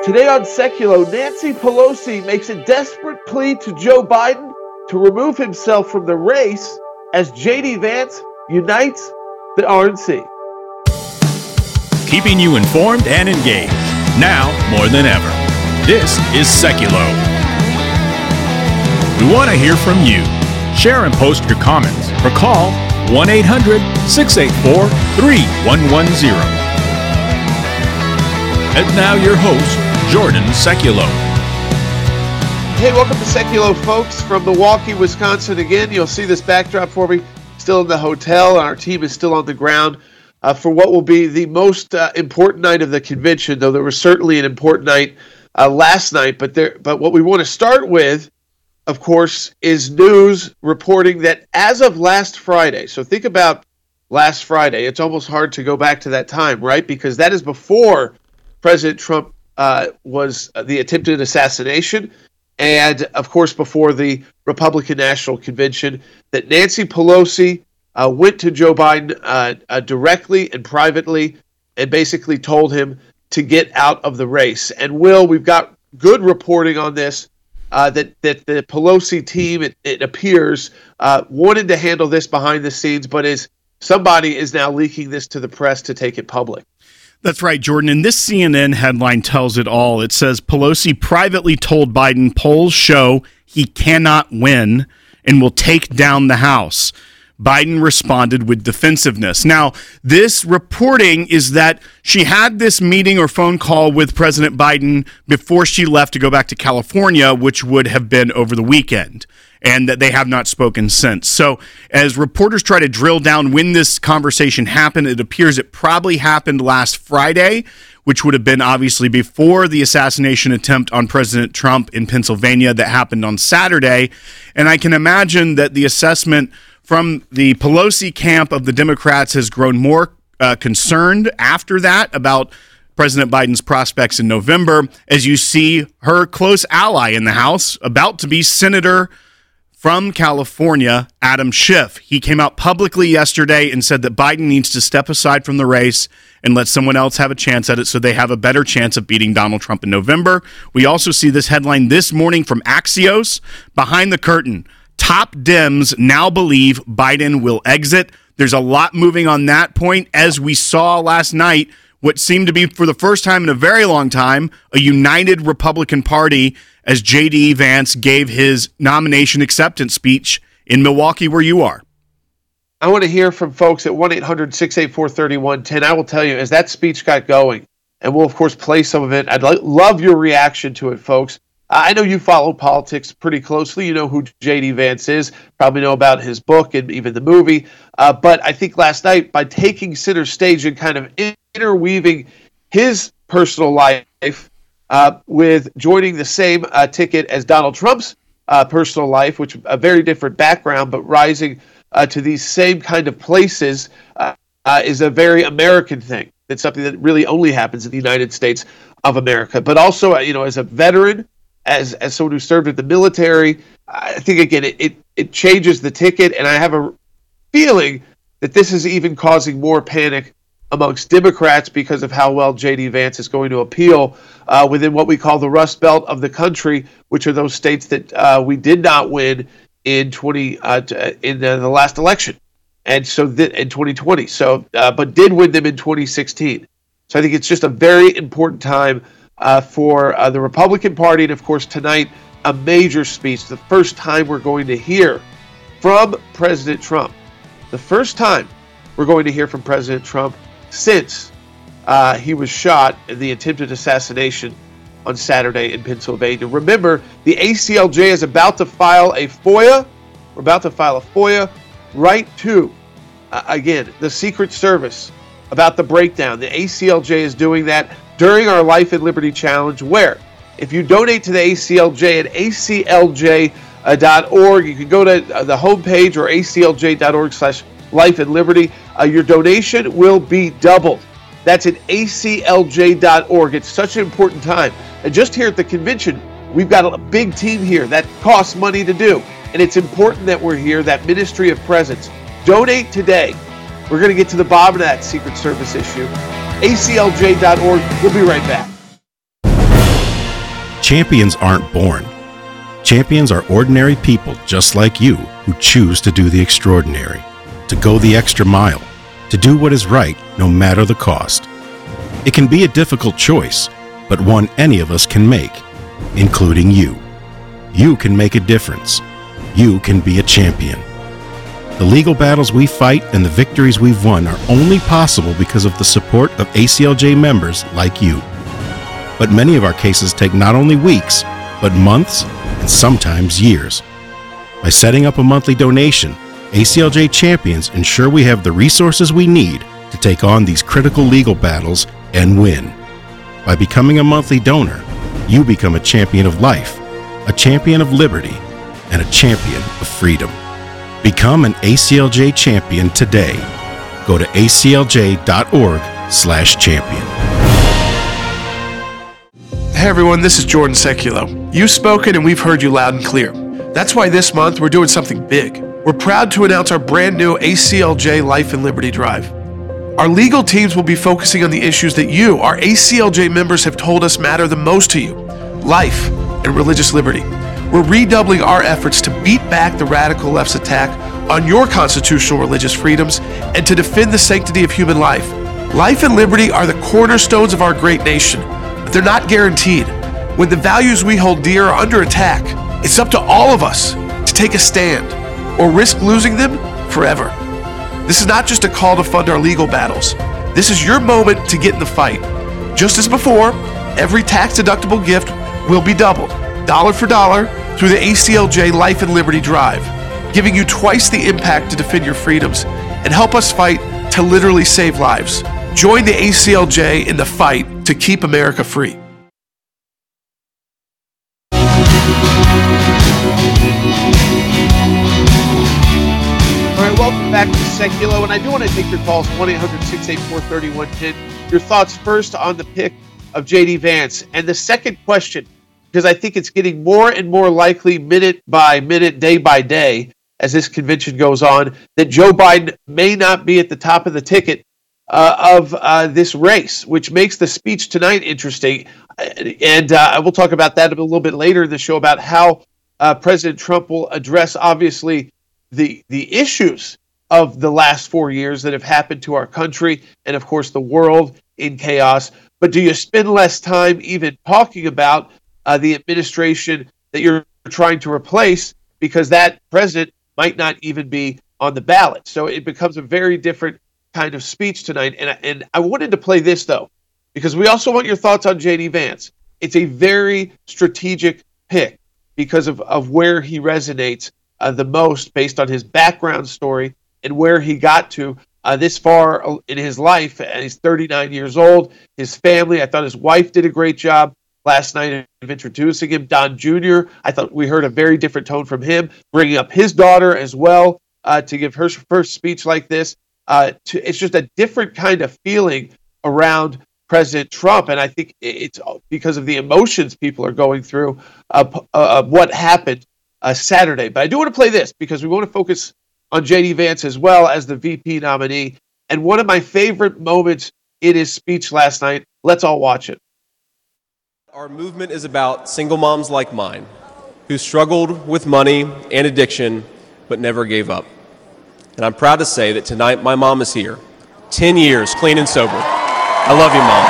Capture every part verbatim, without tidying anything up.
Today on Seculo, Nancy Pelosi makes a desperate plea to Joe Biden to remove himself from the race as J D Vance unites the R N C. Keeping you informed and engaged, now more than ever. This is Seculo. We want to hear from you. Share and post your comments or call one eight hundred, six eight four, three one one zero. And now your host, Jordan Seculo. Hey, welcome to Seculo, folks, from Milwaukee, Wisconsin. Again, you'll see this backdrop for me. Still in the hotel, and our team is still on the ground uh, for what will be the most uh, important night of the convention, though there was certainly an important night uh, last night. But there, but what we want to start with, of course, is news reporting that as of last Friday, so think about last Friday, it's almost hard to go back to that time, right? Because that is before President Trump uh, was the attempted assassination, and, of course, before the Republican National Convention, that Nancy Pelosi uh, went to Joe Biden uh, uh, directly and privately and basically told him to get out of the race. And, Will, we've got good reporting on this, uh, that, that the Pelosi team, it, it appears, uh, wanted to handle this behind the scenes, but is somebody is now leaking this to the press to take it public. That's right, Jordan. And this C N N headline tells it all. It says Pelosi privately told Biden polls show he cannot win and will take down the House. Biden responded with defensiveness. Now, this reporting is that she had this meeting or phone call with President Biden before she left to go back to California, which would have been over the weekend, and that they have not spoken since. So as reporters try to drill down when this conversation happened, it appears it probably happened last Friday, which would have been obviously before the assassination attempt on President Trump in Pennsylvania that happened on Saturday. And I can imagine that the assessment from the Pelosi camp of the Democrats has grown more uh, concerned after that about President Biden's prospects in November, as you see her close ally in the House about to be Senator from California, Adam Schiff. He came out publicly yesterday and said that Biden needs to step aside from the race and let someone else have a chance at it so they have a better chance of beating Donald Trump in November. We also see this headline this morning from Axios, behind the curtain. Top Dems now believe Biden will exit. There's a lot moving on that point, as we saw last night, what seemed to be, for the first time in a very long time, a united Republican Party as J D Vance gave his nomination acceptance speech in Milwaukee, where you are. I want to hear from folks at one eight hundred, six eight four, three one one zero. I will tell you, as that speech got going, and we'll, of course, play some of it, I'd lo- love your reaction to it, folks. I know you follow politics pretty closely. You know who J D Vance is, probably know about his book and even the movie. Uh, but I think last night, by taking center stage and kind of interweaving his personal life uh, with joining the same uh, ticket as Donald Trump's uh, personal life, which a very different background, but rising uh, to these same kind of places uh, uh, is a very American thing. It's something that really only happens in the United States of America. But also, uh, you know, as a veteran, As as someone who served in the military, I think, again, it, it, it changes the ticket, and I have a feeling that this is even causing more panic amongst Democrats because of how well J D Vance is going to appeal uh, within what we call the Rust Belt of the country, which are those states that uh, we did not win in twenty uh, in the, the last election, and so th- in twenty twenty. So, uh, but did win them in twenty sixteen. So I think it's just a very important time Uh, for uh, the Republican Party, and of course tonight, a major speech, the first time we're going to hear from President Trump. The first time we're going to hear from President Trump since uh, he was shot in the attempted assassination on Saturday in Pennsylvania. Remember, the A C L J is about to file a FOIA. We're about to file a FOIA right to, uh, again, the Secret Service about the breakdown. The A C L J is doing that during our Life and Liberty Challenge, where if you donate to the A C L J at A C L J dot org, you can go to the homepage or A C L J dot org slash life and liberty. Uh, your donation will be doubled. That's at A C L J dot org. It's such an important time. And just here at the convention, we've got a big team here that costs money to do. And it's important that we're here, that ministry of presence. Donate today. We're going to get to the bottom of that Secret Service issue. A C L J dot org. We'll be right back. Champions aren't born. Champions are ordinary people just like you who choose to do the extraordinary, to go the extra mile, to do what is right no matter the cost. It can be a difficult choice, but one any of us can make, including you. You can make a difference. You can be a champion. The legal battles we fight and the victories we've won are only possible because of the support of A C L J members like you. But many of our cases take not only weeks, but months and sometimes years. By setting up a monthly donation, A C L J champions ensure we have the resources we need to take on these critical legal battles and win. By becoming a monthly donor, you become a champion of life, a champion of liberty, and a champion of freedom. Become an A C L J champion today. Go to aclj.org slash champion. Hey everyone, this is Jordan Seculo. You've spoken and we've heard you loud and clear. That's why this month we're doing something big. We're proud to announce our brand new A C L J Life and Liberty Drive. Our legal teams will be focusing on the issues that you, our A C L J members, have told us matter the most to you: life and religious liberty. We're redoubling our efforts to beat back the radical left's attack on your constitutional religious freedoms and to defend the sanctity of human life. Life and liberty are the cornerstones of our great nation, but they're not guaranteed. When the values we hold dear are under attack, it's up to all of us to take a stand or risk losing them forever. This is not just a call to fund our legal battles. This is your moment to get in the fight. Just as before, every tax-deductible gift will be doubled, dollar for dollar, through the A C L J Life and Liberty Drive, giving you twice the impact to defend your freedoms and help us fight to literally save lives. Join the A C L J in the fight to keep America free. All right, welcome back to Seculo, and I do want to take your calls, one eight hundred six eight four three one one zero. Your thoughts first on the pick of J D Vance. And the second question, because I think it's getting more and more likely minute by minute, day by day, as this convention goes on, that Joe Biden may not be at the top of the ticket uh, of uh, this race, which makes the speech tonight interesting. And uh, we'll talk about that a little bit later in the show, about how uh, President Trump will address, obviously, the the issues of the last four years that have happened to our country and, of course, the world in chaos. But do you spend less time even talking about uh, the administration that you're trying to replace, because that president might not even be on the ballot? So it becomes a very different kind of speech tonight. And, and I wanted to play this, though, because we also want your thoughts on J D Vance. It's a very strategic pick because of, of where he resonates uh, the most based on his background story and where he got to uh, this far in his life. And he's thirty-nine years old. His family, I thought his wife did a great job last night of introducing him. Don Junior, I thought we heard a very different tone from him, bringing up his daughter as well uh, to give her first speech like this. Uh, to, it's just a different kind of feeling around President Trump, and I think it's because of the emotions people are going through of uh, uh, what happened uh, Saturday. But I do want to play this because we want to focus on J D Vance as well as the V P nominee. And one of my favorite moments in his speech last night. Let's all watch it. Our movement is about single moms like mine who struggled with money and addiction but never gave up. And I'm proud to say that tonight my mom is here, ten years clean and sober. I love you, Mom.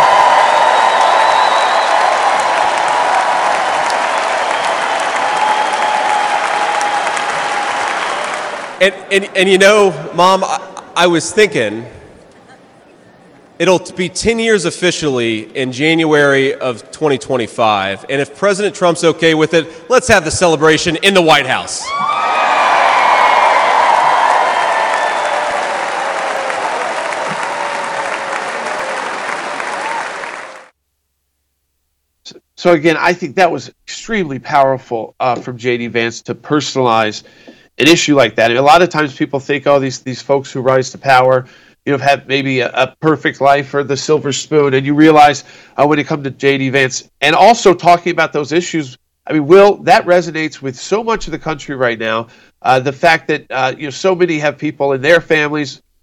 And, and, and you know, Mom, I, I was thinking, it'll be ten years officially in January of twenty twenty-five, and if President Trump's okay with it, let's have the celebration in the White House. So again, I think that was extremely powerful uh, from J D Vance to personalize an issue like that. I mean, a lot of times people think, oh, these these folks who rise to power, you know, have maybe a, a perfect life or the silver spoon, and you realize uh, when it comes to J D Vance, and also talking about those issues. I mean, Will, that resonates with so much of the country right now. Uh, the fact that uh, you know so many have people in their families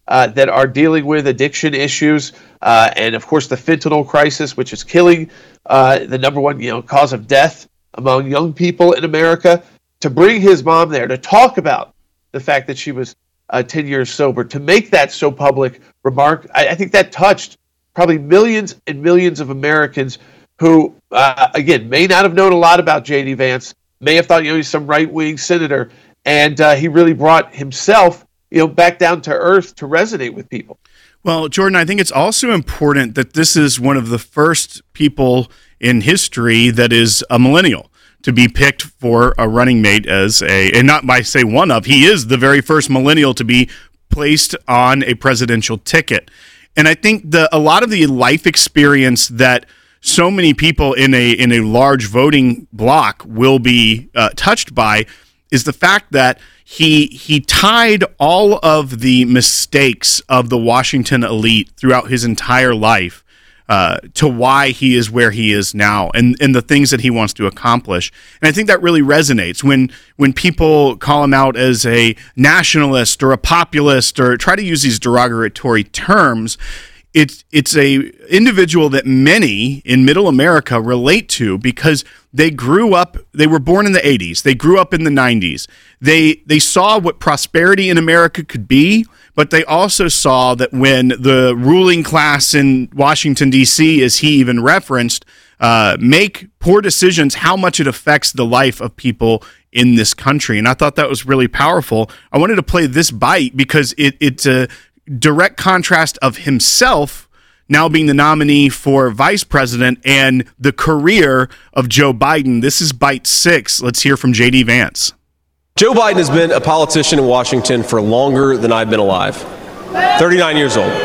uh, that are dealing with addiction issues, uh, and of course the fentanyl crisis, which is killing uh, the number one you know cause of death among young people in America. To bring his mom there to talk about the fact that she was uh, ten years sober, to make that so public remark, I, I think that touched probably millions and millions of Americans who, uh, again, may not have known a lot about J D Vance, may have thought you know he's some right-wing senator, and uh, he really brought himself you know back down to earth to resonate with people. Well, Jordan, I think it's also important that this is one of the first people in history that is a millennial to be picked for a running mate as a, and not by say one of, he is the very first millennial to be placed on a presidential ticket. And I think the a lot of the life experience that so many people in a in a large voting block will be uh, touched by is the fact that he he tied all of the mistakes of the Washington elite throughout his entire life Uh, to why he is where he is now and, and the things that he wants to accomplish. And I think that really resonates when when people call him out as a nationalist or a populist or try to use these derogatory terms. It's it's a individual that many in middle America relate to because they grew up, they were born in the eighties, they grew up in the nineties. They they saw what prosperity in America could be, but they also saw that when the ruling class in Washington, D C, as he even referenced, uh, make poor decisions, how much it affects the life of people in this country. And I thought that was really powerful. I wanted to play this bite because it, it's a direct contrast of himself now being the nominee for vice president and the career of Joe Biden. This is bite six. Let's hear from J D Vance. Joe Biden has been a politician in Washington for longer than I've been alive, thirty-nine years old.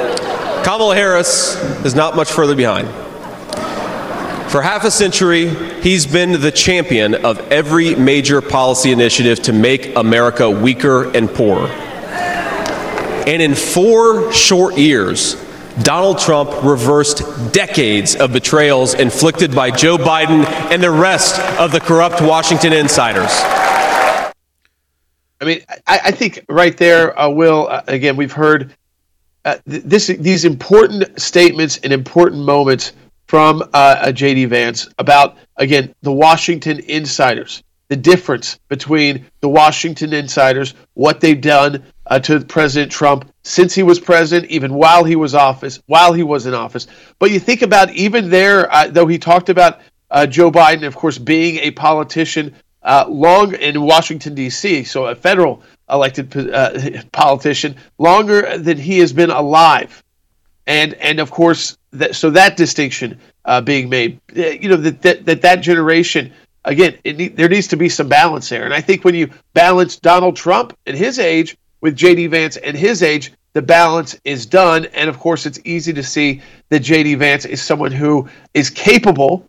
Kamala Harris is not much further behind. For half a century, he's been the champion of every major policy initiative to make America weaker and poorer. And in four short years, Donald Trump reversed decades of betrayals inflicted by Joe Biden and the rest of the corrupt Washington insiders. I mean, I, I think right there, uh, Will, uh, again, we've heard uh, th- this, these important statements and important moments from uh, J D Vance about, again, the Washington insiders, the difference between the Washington insiders, what they've done uh, to President Trump since he was president, even while he was office, while he was in office. But you think about even there, uh, though he talked about uh, Joe Biden, of course, being a politician Uh, long in Washington, D C, so a federal elected uh, politician, longer than he has been alive. And, and of course, that, so that distinction uh, being made, you know, that that, that, that generation, again, it need, there needs to be some balance there. And I think when you balance Donald Trump and his age with J D Vance and his age, the balance is done. And of course, it's easy to see that J D Vance is someone who is capable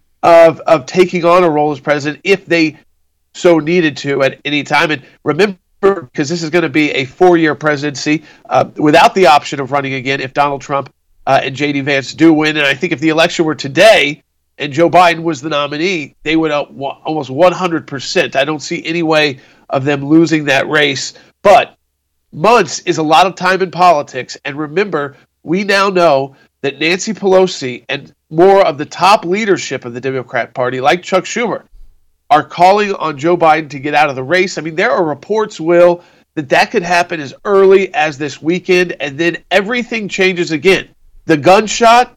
of of taking on a role as president if they so needed to at any time. And remember, because this is going to be a four-year presidency uh, without the option of running again if Donald Trump uh, and J D Vance do win. And I think if the election were today and Joe Biden was the nominee, they would uh, almost one hundred percent. I don't see any way of them losing that race. But months is a lot of time in politics. And remember, we now know that Nancy Pelosi and more of the top leadership of the Democrat Party, like Chuck Schumer, are calling on Joe Biden to get out of the race. I mean, there are reports, Will, that that could happen as early as this weekend, and then everything changes again. The gunshot,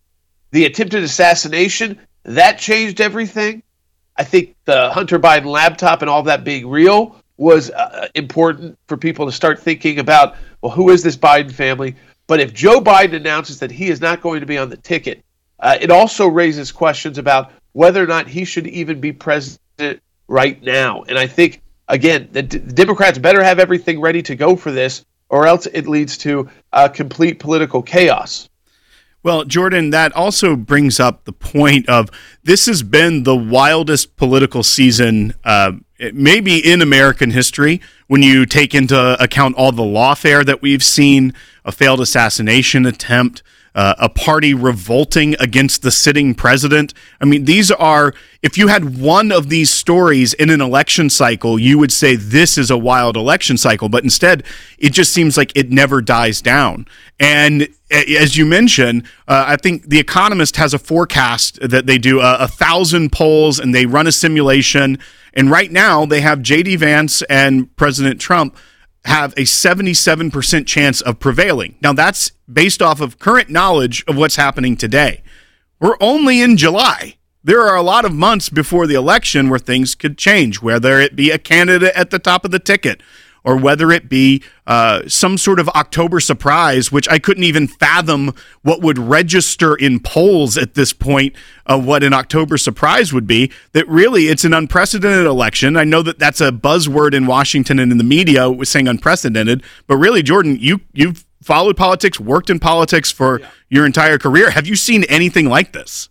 the attempted assassination, that changed everything. I think the Hunter Biden laptop and all that being real was uh, important for people to start thinking about, well, who is this Biden family? But if Joe Biden announces that he is not going to be on the ticket, uh, it also raises questions about whether or not he should even be president right now. And I think, again, the, D- the Democrats better have everything ready to go for this, or else it leads to uh, complete political chaos. Well, Jordan, that also brings up the point of this has been the wildest political season uh, maybe in American history when you take into account all the lawfare that we've seen, a failed assassination attempt, uh, a party revolting against the sitting president. I mean, these are, if you had one of these stories in an election cycle, you would say this is a wild election cycle. But instead, it just seems like it never dies down. And as you mentioned, uh, I think The Economist has a forecast that they do a, a thousand polls and they run a simulation. And right now they have J D Vance and President Trump have a seventy-seven percent chance of prevailing. Now that's based off of current knowledge of what's happening today. We're only in July. There are a lot of months before the election where things could change, whether it be a candidate at the top of the ticket or whether it be uh, some sort of October surprise, which I couldn't even fathom what would register in polls at this point of what an October surprise would be, that really it's an unprecedented election. I know that that's a buzzword in Washington and in the media was saying unprecedented, but really, Jordan, you, you've followed politics, worked in politics for yeah. your entire career. Have you seen anything like this?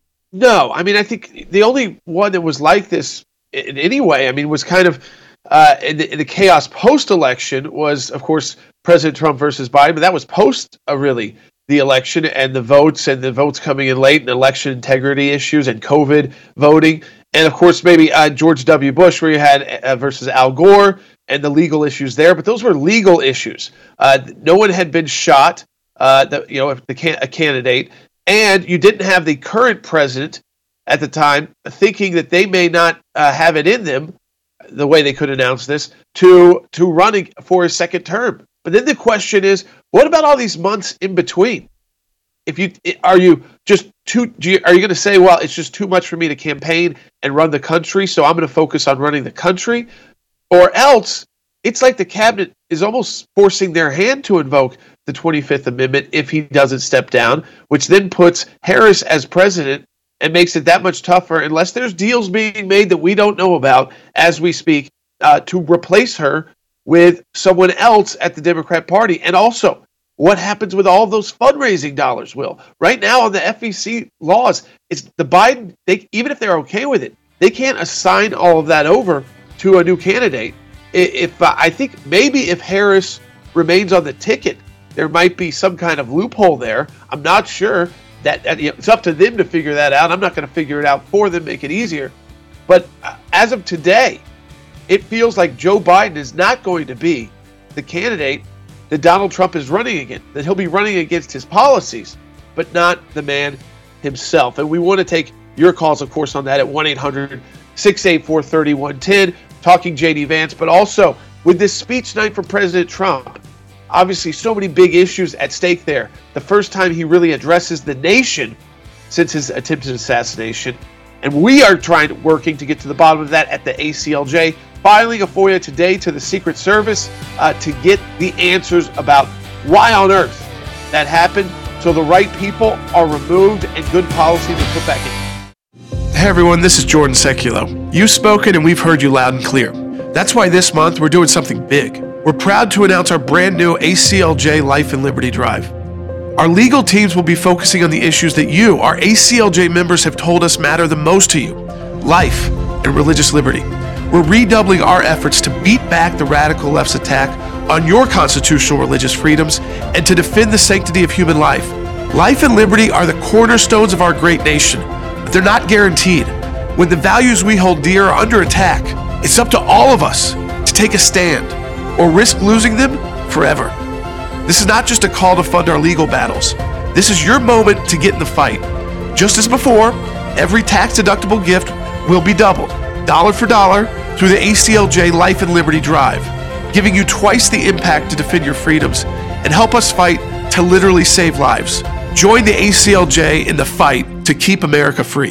No. I mean, I think the only one that was like this in any way, I mean, was kind of Uh, in, the, in the chaos post-election was, of course, President Trump versus Biden, but that was post, uh, really, the election and the votes and the votes coming in late and election integrity issues and COVID voting. And, of course, maybe uh, George W. Bush, where you had uh, versus Al Gore and the legal issues there. But those were legal issues. Uh, no one had been shot, uh, the, you know, if the can- a candidate. And you didn't have the current president at the time thinking that they may not uh, have it in them, the way they could announce this, to to running for a second term. But then the question is, what about all these months in between? If you are you just too, do you, are you going to say, well, it's just too much for me to campaign and run the country, so I'm going to focus on running the country? Or else, it's like the cabinet is almost forcing their hand to invoke the twenty-fifth Amendment if he doesn't step down, which then puts Harris as president and makes it that much tougher, unless there's deals being made that we don't know about as we speak, uh, to replace her with someone else at the Democrat Party. And also, what happens with all of those fundraising dollars, Will? Right now on the F E C laws, it's the Biden, they, even if they're okay with it, they can't assign all of that over to a new candidate. If uh, I think maybe if Harris remains on the ticket, there might be some kind of loophole there. I'm not sure. That, that you know, it's up to them to figure that out. I'm not going to figure it out for them, make it easier. But uh, as of today, it feels like Joe Biden is not going to be the candidate that Donald Trump is running against, that he'll be running against his policies, but not the man himself. And we want to take your calls, of course, on that at one eight hundred six eight four three one one zero, talking J D Vance, but also with this speech night for President Trump. Obviously, so many big issues at stake there. The first time he really addresses the nation since his attempted assassination. And we are trying, working to get to the bottom of that at the A C L J, filing a FOIA today to the Secret Service uh, to get the answers about why on earth that happened, so the right people are removed and good policies are put back in. Hey everyone, this is Jordan Seculo. You've spoken and we've heard you loud and clear. That's why this month we're doing something big. We're proud to announce our brand new A C L J Life and Liberty Drive. Our legal teams will be focusing on the issues that you, our A C L J members, have told us matter the most to you: life and religious liberty. We're redoubling our efforts to beat back the radical left's attack on your constitutional religious freedoms and to defend the sanctity of human life. Life and liberty are the cornerstones of our great nation, but they're not guaranteed. When the values we hold dear are under attack, it's up to all of us to take a stand, or risk losing them forever. This is not just a call to fund our legal battles. This is your moment to get in the fight. Just as before, every tax-deductible gift will be doubled, dollar for dollar, through the A C L J Life and Liberty Drive, giving you twice the impact to defend your freedoms and help us fight to literally save lives. Join the A C L J in the fight to keep America free.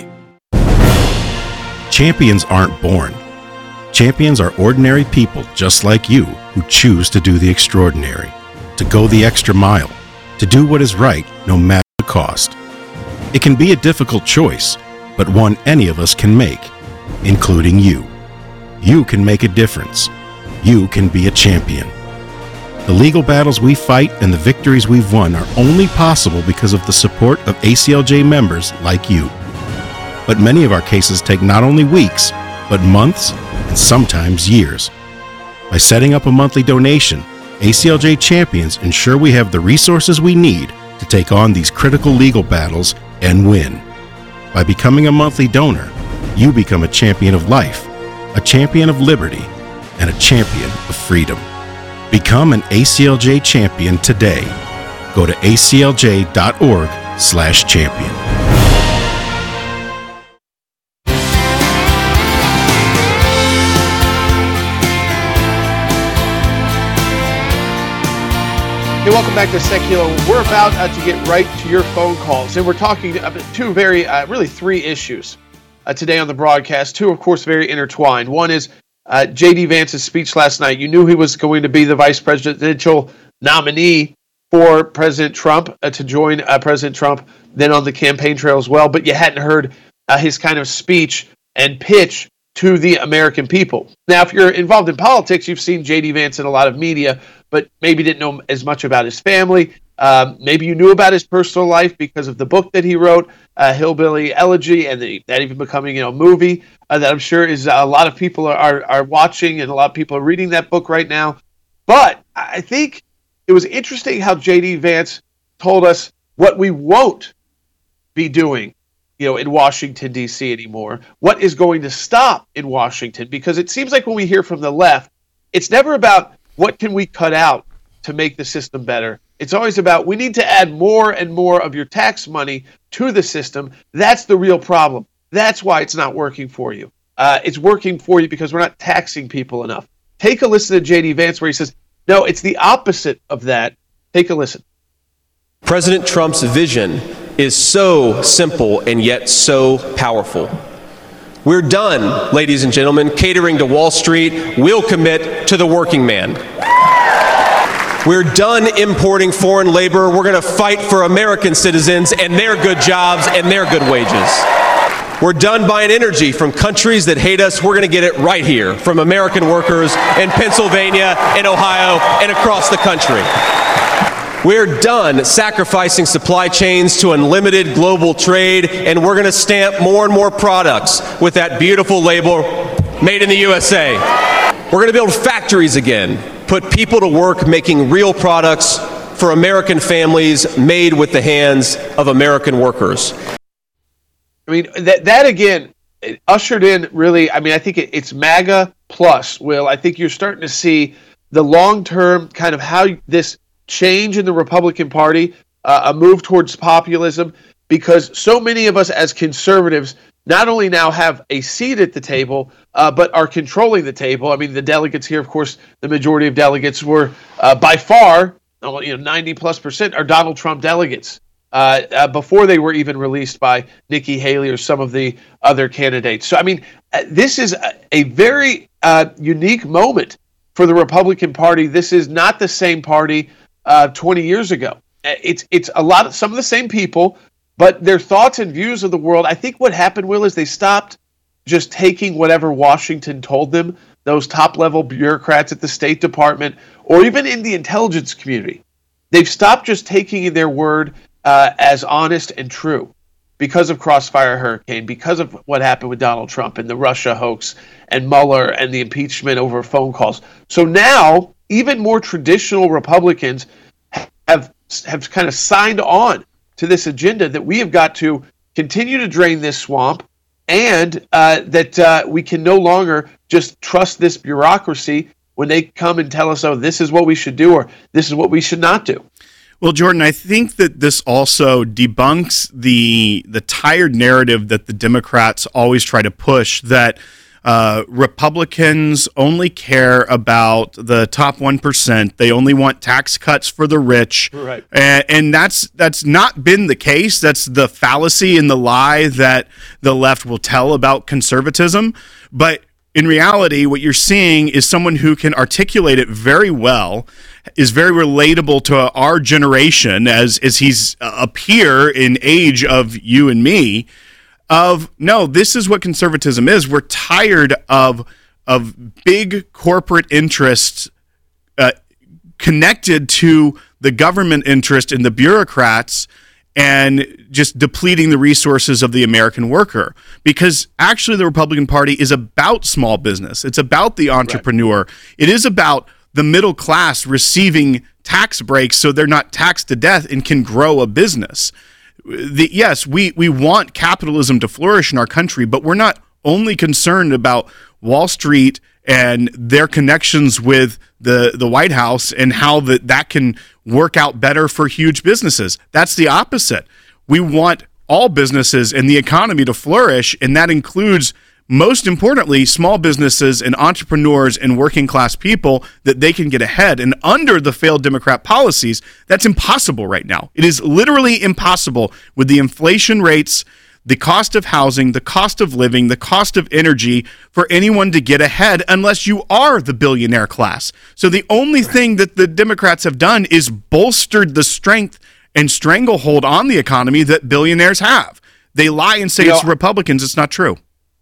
Champions aren't born. Champions are ordinary people just like you who choose to do the extraordinary, to go the extra mile, to do what is right no matter the cost. It can be a difficult choice, but one any of us can make, including you. You can make a difference. You can be a champion. The legal battles we fight and the victories we've won are only possible because of the support of A C L J members like you. But many of our cases take not only weeks, but months and sometimes years. By setting up a monthly donation, A C L J champions ensure we have the resources we need to take on these critical legal battles and win. By becoming a monthly donor, you become a champion of life, a champion of liberty, and a champion of freedom. Become an A C L J champion today. Go to aclj.org slash champion. Hey, welcome back to Secular. We're about uh, to get right to your phone calls, and we're talking about two very, uh, really three issues uh, today on the broadcast. Two, of course, very intertwined. One is uh, J D. Vance's speech last night. You knew he was going to be the vice presidential nominee for President Trump uh, to join uh, President Trump then on the campaign trail as well, but you hadn't heard uh, his kind of speech and pitch to the American people. Now, if you're involved in politics, you've seen J D. Vance in a lot of media, but maybe didn't know as much about his family. Um, maybe you knew about his personal life because of the book that he wrote, uh, Hillbilly Elegy, and the, that even becoming, you know, a movie uh, that I'm sure is uh, a lot of people are, are are watching, and a lot of people are reading that book right now. But I think it was interesting how J D. Vance told us what we won't be doing, you know, in Washington, D C anymore. What is going to stop in Washington? Because it seems like when we hear from the left, it's never about what can we cut out to make the system better. It's always about we need to add more and more of your tax money to the system. That's the real problem. That's why it's not working for you. Uh, it's working for you because we're not taxing people enough. Take a listen to J D. Vance where he says, no, it's the opposite of that. Take a listen. President Trump's vision is so simple and yet so powerful. We're done, ladies and gentlemen, catering to Wall Street. We'll commit to the working man. We're done importing foreign labor. We're going to fight for American citizens and their good jobs and their good wages. We're done buying energy from countries that hate us. We're going to get it right here from American workers in Pennsylvania, in Ohio, and across the country. We're done sacrificing supply chains to unlimited global trade, and we're going to stamp more and more products with that beautiful label, made in the U S A. We're going to build factories again, put people to work making real products for American families made with the hands of American workers. I mean, that, that again, it ushered in really, I mean, I think it, it's MAGA plus, Will. I think you're starting to see the long-term kind of how this change in the Republican Party, uh, a move towards populism, because so many of us as conservatives not only now have a seat at the table, uh, but are controlling the table. I mean, the delegates here, of course, the majority of delegates were uh, by far, you know, ninety plus percent are Donald Trump delegates uh, uh, before they were even released by Nikki Haley or some of the other candidates. So, I mean, uh, this is a, a very uh, unique moment for the Republican Party. This is not the same party Uh, twenty years ago. It's it's a lot of some of the same people, but their thoughts and views of the world. I think what happened, Will, is they stopped just taking whatever Washington told them, those top-level bureaucrats at the State Department, or even in the intelligence community. They've stopped just taking their word uh, as honest and true because of Crossfire Hurricane, because of what happened with Donald Trump and the Russia hoax and Mueller and the impeachment over phone calls. So now, even more traditional Republicans have have kind of signed on to this agenda that we have got to continue to drain this swamp, and uh, that uh, we can no longer just trust this bureaucracy when they come and tell us, oh, this is what we should do or this is what we should not do. Well, Jordan, I think that this also debunks the the tired narrative that the Democrats always try to push, that Uh, Republicans only care about the top one percent. They only want tax cuts for the rich. Right. And, and that's that's not been the case. That's the fallacy and the lie that the left will tell about conservatism. But in reality, what you're seeing is someone who can articulate it very well, is very relatable to our generation as, as he's a peer in age of you and me, of, no, this is what conservatism is. We're tired of of big corporate interests uh, connected to the government interest in the bureaucrats and just depleting the resources of the American worker. Because actually the Republican Party is about small business. It's about the entrepreneur. Right. It is about the middle class receiving tax breaks so they're not taxed to death and can grow a business. The, yes, we, we want capitalism to flourish in our country, but we're not only concerned about Wall Street and their connections with the, the White House and how the, that can work out better for huge businesses. That's the opposite. We want all businesses and the economy to flourish, and that includes, most importantly, small businesses and entrepreneurs and working class people, that they can get ahead. And under the failed Democrat policies, that's impossible right now. It is literally impossible with the inflation rates, the cost of housing, the cost of living, the cost of energy, for anyone to get ahead unless you are the billionaire class. So the only thing that the Democrats have done is bolstered the strength and stranglehold on the economy that billionaires have. They lie and say you it's know, Republicans. It's not true.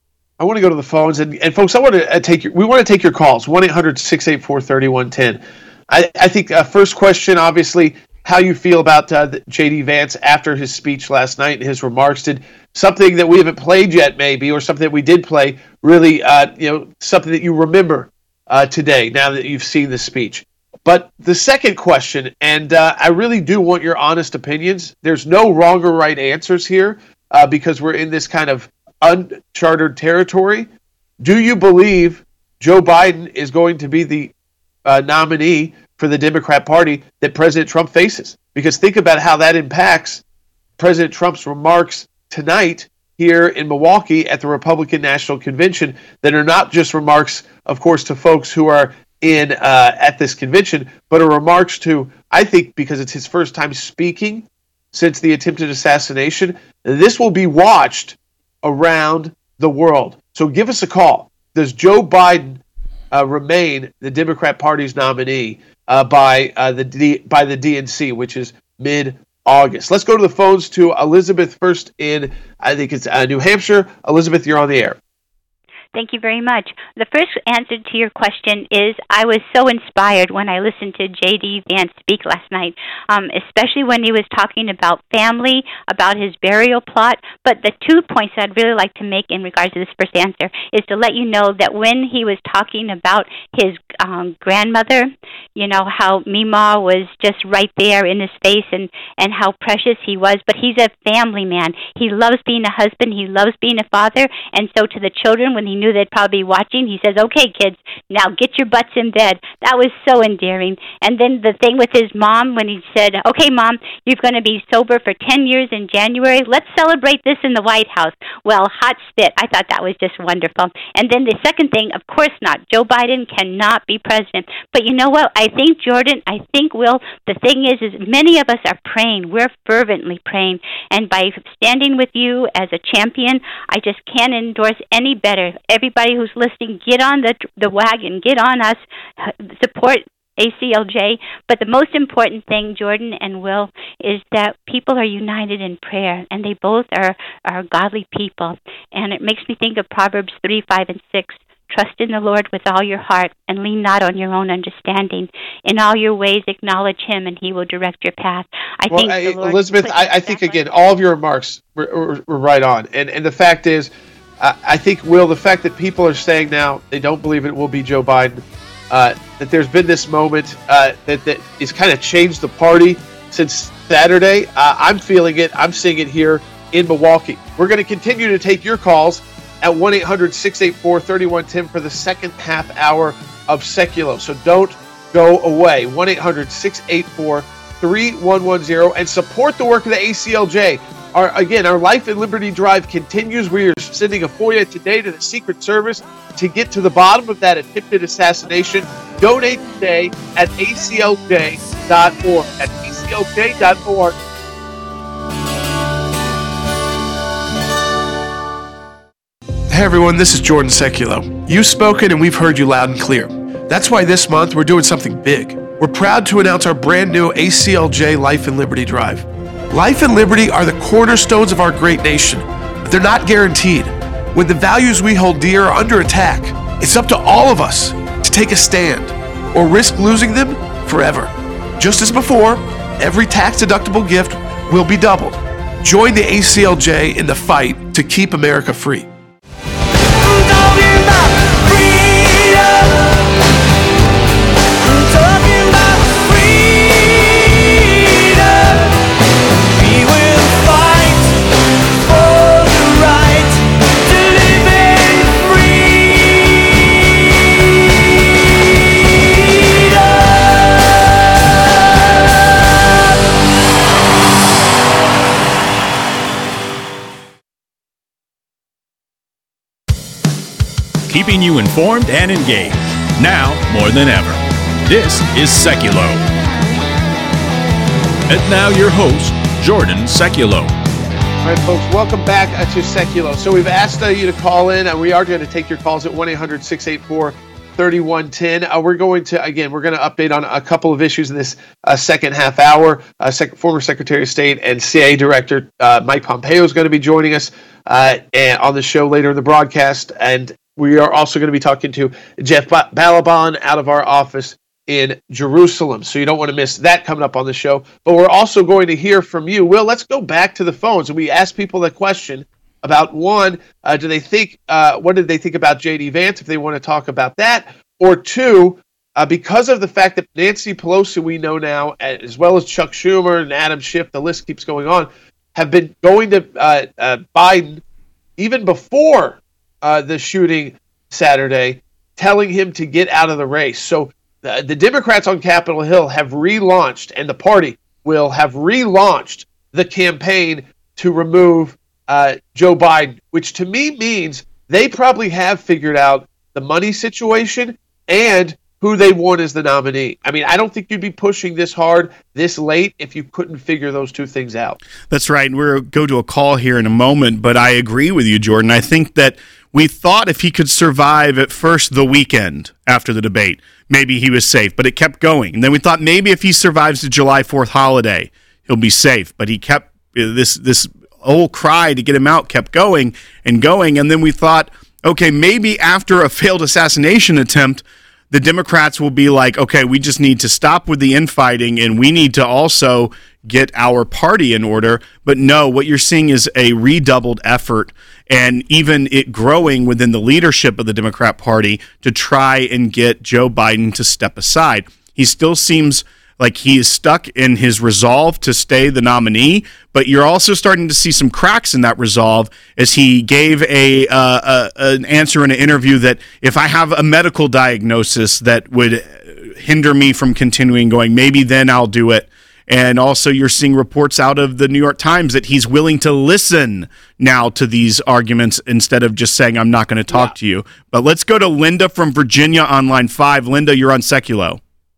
I want to go to the phones, and, and folks, I want to take your, we want to take your calls, one eight hundred six eight four three one one zero. I, I think uh, first question, obviously, how you feel about uh, J D. Vance after his speech last night and his remarks. Did something that we haven't played yet, maybe, or something that we did play, really, uh, you know, something that you remember uh, today, now that you've seen the speech? But the second question, and uh, I really do want your honest opinions. There's no wrong or right answers here uh, because we're in this kind of uncharted territory. Do you believe Joe Biden is going to be the uh, nominee for the Democrat Party that President Trump faces? Because think about how that impacts President Trump's remarks tonight here in Milwaukee at the Republican National Convention, that are not just remarks, of course, to folks who are in uh, at this convention, but are remarks to, I think, because it's his first time speaking since the attempted assassination, this will be watched around the world. So give us a call. Does Joe Biden uh, remain the Democrat Party's nominee uh, by uh, the D- by the D N C, which is mid-August? Let's go to the phones to Elizabeth first in, I think it's uh, New Hampshire. Elizabeth, you're on the air. Thank you very much. The first answer to your question is I was so inspired when I listened to J D. Vance speak last night, um, especially when he was talking about family, about his burial plot. But the two points I'd really like to make in regards to this first answer is to let you know that when he was talking about his um, grandmother, you know, how Mima was just right there in his face and, and how precious he was. But he's a family man. He loves being a husband. He loves being a father. And so to the children, when he knew they'd probably be watching, he says, okay, kids, now get your butts in bed. That was so endearing. And then the thing with his mom, when he said, okay, Mom, you're going to be sober for ten years in January. Let's celebrate this in the White House. Well, hot spit. I thought that was just wonderful. And then the second thing, of course not. Joe Biden cannot be president. But you know what? I think, Jordan, I think, Will, the thing is, is many of us are praying. We're fervently praying. And by standing with you as a champion, I just can't endorse any better. Everybody who's listening, get on the the wagon, get on us, support A C L J. But the most important thing, Jordan and Will, is that people are united in prayer, and they both are, are godly people. And it makes me think of Proverbs three, five, and six. Trust in the Lord with all your heart, and lean not on your own understanding. In all your ways acknowledge Him, and He will direct your path. I well, think I, the Lord Elizabeth, I, I think, again, all of your remarks were, were, were right on. And, and the fact is, I think, Will, the fact that people are saying now they don't believe it will be Joe Biden, uh, that there's been this moment uh, that, that has kind of changed the party since Saturday. Uh, I'm feeling it. I'm seeing it here in Milwaukee. We're going to continue to take your calls at one eight hundred six eight four three one one zero for the second half hour of Seculo. So don't go away. one eight hundred six eight four three one one zero and support the work of the A C L J. Our, again, our Life and Liberty Drive continues. We are sending a F O I A today to the Secret Service to get to the bottom of that attempted assassination. Donate today at A C L J dot org. At A C L J dot org. Hey everyone, this is Jordan Seculo. You've spoken and we've heard you loud and clear. That's why this month we're doing something big. We're proud to announce our brand new A C L J Life and Liberty Drive. Life and liberty are the cornerstones of our great nation, but they're not guaranteed. When the values we hold dear are under attack, it's up to all of us to take a stand or risk losing them forever. Just as before, every tax-deductible gift will be doubled. Join the A C L J in the fight to keep America free. keeping you informed and engaged. Now more than ever. This is Seculo. And now your host, Jordan Seculo. All right, folks, welcome back uh, to Seculo. So we've asked uh, you to call in, and we are going to take your calls at one eight hundred six eight four three one one zero. Uh, we're going to, again, we're going to update on a couple of issues in this uh, second half hour. Uh, sec- former Secretary of State and C I A Director uh, Mike Pompeo is going to be joining us uh, and on the show later in the broadcast. And we are also going to be talking to Jeff ba- Balaban out of our office in Jerusalem. So you don't want to miss that coming up on the show. But we're also going to hear from you. Will, let's go back to the phones. And we asked people the question about, one, uh, do they think, uh, what did they think about J D Vance, if they want to talk about that? Or two, uh, because of the fact that Nancy Pelosi, we know now, as well as Chuck Schumer and Adam Schiff, the list keeps going on, have been going to uh, uh, Biden even before uh, the shooting Saturday, telling him to get out of the race. So the, the Democrats on Capitol Hill have relaunched, and the party will have relaunched the campaign to remove uh, Joe Biden, which to me means they probably have figured out the money situation and who they want as the nominee. I mean, I don't think you'd be pushing this hard this late if you couldn't figure those two things out. That's right. We'll go to a call here in a moment, but I agree with you, Jordan. I think that we thought if he could survive at first the weekend after the debate, maybe he was safe, but it kept going. And then we thought maybe if he survives the July fourth holiday, he'll be safe. But he kept this this whole cry to get him out kept going and going. And then we thought, okay, maybe after a failed assassination attempt, the Democrats will be like, okay, we just need to stop with the infighting and we need to also get our party in order. But no, what you're seeing is a redoubled effort and even it growing within the leadership of the Democrat Party to try and get Joe Biden to step aside. He still seems like he is stuck in his resolve to stay the nominee, but you're also starting to see some cracks in that resolve as he gave a, uh, a an answer in an interview that if I have a medical diagnosis that would hinder me from continuing going, maybe then I'll do it. And also you're seeing reports out of the New York Times that he's willing to listen now to these arguments instead of just saying, I'm not going to talk yeah. to you. But let's go to Linda from Virginia on line five. Linda, you're on Seculo.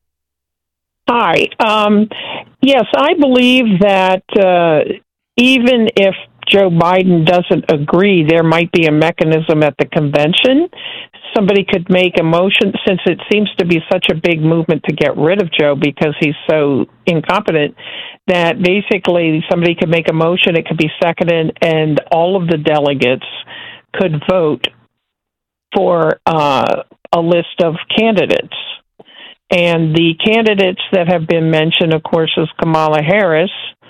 Hi. Um, yes, I believe that uh, even if Joe Biden doesn't agree, there might be a mechanism at the convention. Somebody could make a motion, since it seems to be such a big movement to get rid of Joe because he's so incompetent, that basically somebody could make a motion, it could be seconded, and all of the delegates could vote for uh, a list of candidates. And the candidates that have been mentioned, of course, is Kamala Harris.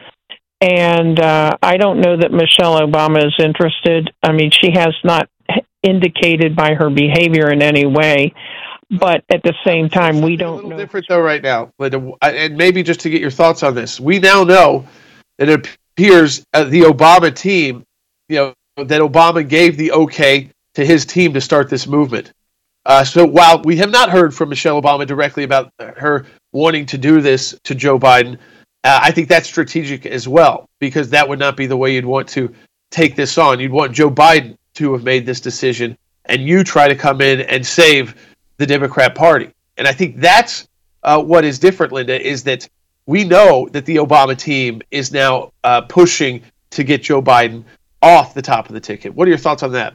And uh, I don't know that Michelle Obama is interested. I mean, she has not indicated by her behavior in any way. But at the same time, we don't know. It's a little different, though, right now, Linda. And maybe just to get your thoughts on this, we now know that it appears uh, the Obama team, you know, that Obama gave the okay to his team to start this movement. Uh, so while we have not heard from Michelle Obama directly about her wanting to do this to Joe Biden, uh, I think that's strategic as well, because that would not be the way you'd want to take this on. You'd want Joe Biden to have made this decision, and you try to come in and save the Democrat Party. And I think that's uh, what is different, Linda, is that we know that the Obama team is now uh, pushing to get Joe Biden off the top of the ticket. What are your thoughts on that?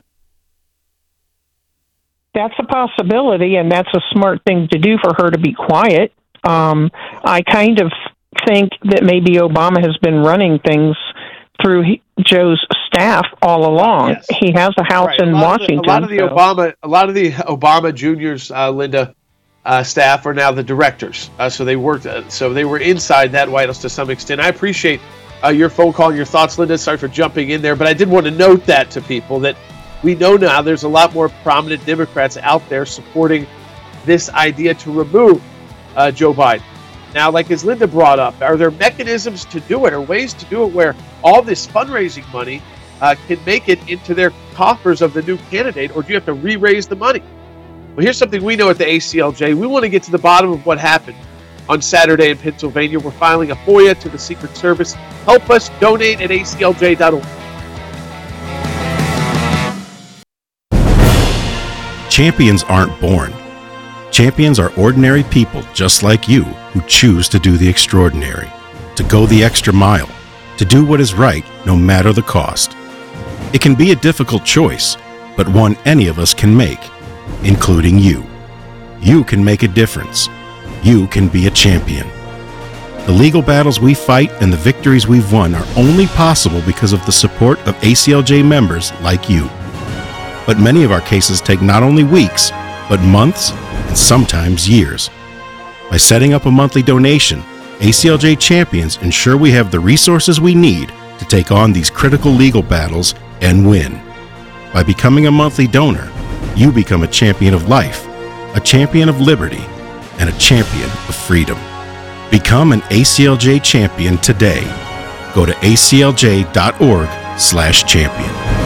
That's a possibility, and that's a smart thing to do for her to be quiet. Um, I kind of think that maybe Obama has been running things through he, Joe's staff all along. Yes. He has a house right. in a Washington. The, a lot of the so. Obama, a lot of the Obama juniors, uh, Linda, uh, staff are now the directors. Uh, so they worked. Uh, so they were inside that White House to some extent. I appreciate uh, your phone call and your thoughts, Linda. Sorry for jumping in there, but I did want to note that to people that. We know now there's a lot more prominent Democrats out there supporting this idea to remove uh, Joe Biden. Now, like as Linda brought up, are there mechanisms to do it or ways to do it where all this fundraising money uh, can make it into their coffers of the new candidate, or do you have to re-raise the money? Well, here's something we know at the A C L J. We want to get to the bottom of what happened on Saturday in Pennsylvania. We're filing a FOIA to the Secret Service. Help us donate at A C L J dot org. Champions aren't born. Champions are ordinary people just like you who choose to do the extraordinary, to go the extra mile, to do what is right no matter the cost. It can be a difficult choice, but one any of us can make, including you. You can make a difference. You can be a champion. The legal battles we fight and the victories we've won are only possible because of the support of A C L J members like you. But many of our cases take not only weeks, but months and sometimes years. By setting up a monthly donation, A C L J champions ensure we have the resources we need to take on these critical legal battles and win. By becoming a monthly donor, you become a champion of life, a champion of liberty, and a champion of freedom. Become an A C L J champion today. Go to A C L J dot org slash champion.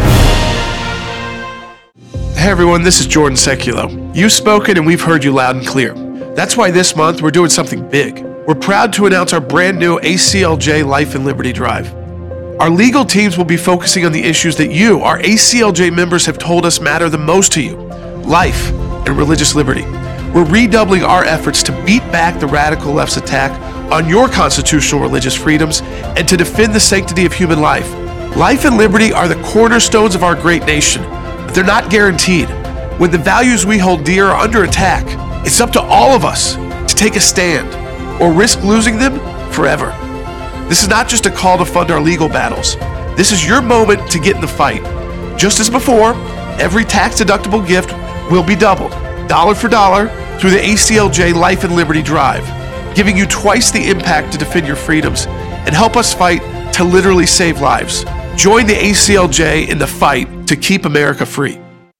Hey everyone, this is Jordan Seculo. You've spoken and we've heard you loud and clear. That's why this month we're doing something big. We're proud to announce our brand new A C L J Life and Liberty Drive. Our legal teams will be focusing on the issues that you, our A C L J members, have told us matter the most to you: life and religious liberty. We're redoubling our efforts to beat back the radical left's attack on your constitutional religious freedoms and to defend the sanctity of human life. Life and liberty are the cornerstones of our great nation, but they're not guaranteed. When the values we hold dear are under attack, it's up to all of us to take a stand or risk losing them forever. This is not just a call to fund our legal battles. This is your moment to get in the fight. Just as before, every tax-deductible gift will be doubled, dollar for dollar, through the A C L J Life and Liberty Drive, giving you twice the impact to defend your freedoms and help us fight to literally save lives. Join the A C L J in the fight to keep America free.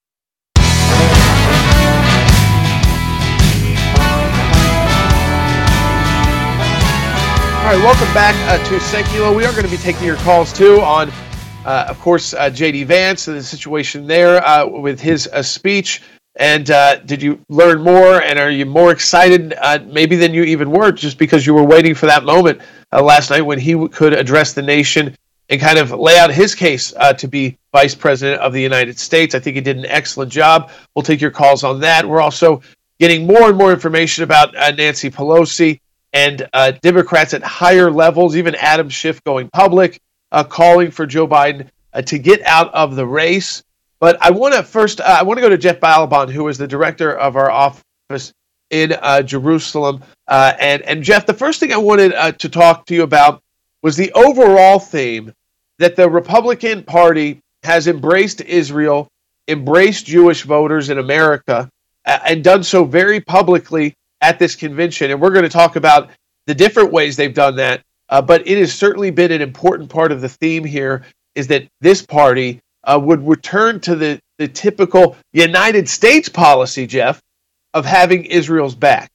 All right, welcome back uh, to Seculo. We are going to be taking your calls too on, uh, of course, uh, J D Vance and the situation there uh, with his uh, speech. And uh, did you learn more, and are you more excited uh, maybe than you even were, just because you were waiting for that moment uh, last night when he w- could address the nation and kind of lay out his case uh, to be Vice President of the United States? I think he did an excellent job. We'll take your calls on that. We're also getting more and more information about uh, Nancy Pelosi and uh, Democrats at higher levels, even Adam Schiff going public, uh, calling for Joe Biden uh, to get out of the race. But I want to first, uh, I want to go to Jeff Balaban, who is the director of our office in uh, Jerusalem. Uh, and, and Jeff, the first thing I wanted uh, to talk to you about was the overall theme that the Republican Party has embraced Israel, embraced Jewish voters in America, uh, and done so very publicly at this convention. And we're going to talk about the different ways they've done that. Uh, but it has certainly been an important part of the theme here, is that this party Uh, would return to the, the typical United States policy, Jeff, of having Israel's back.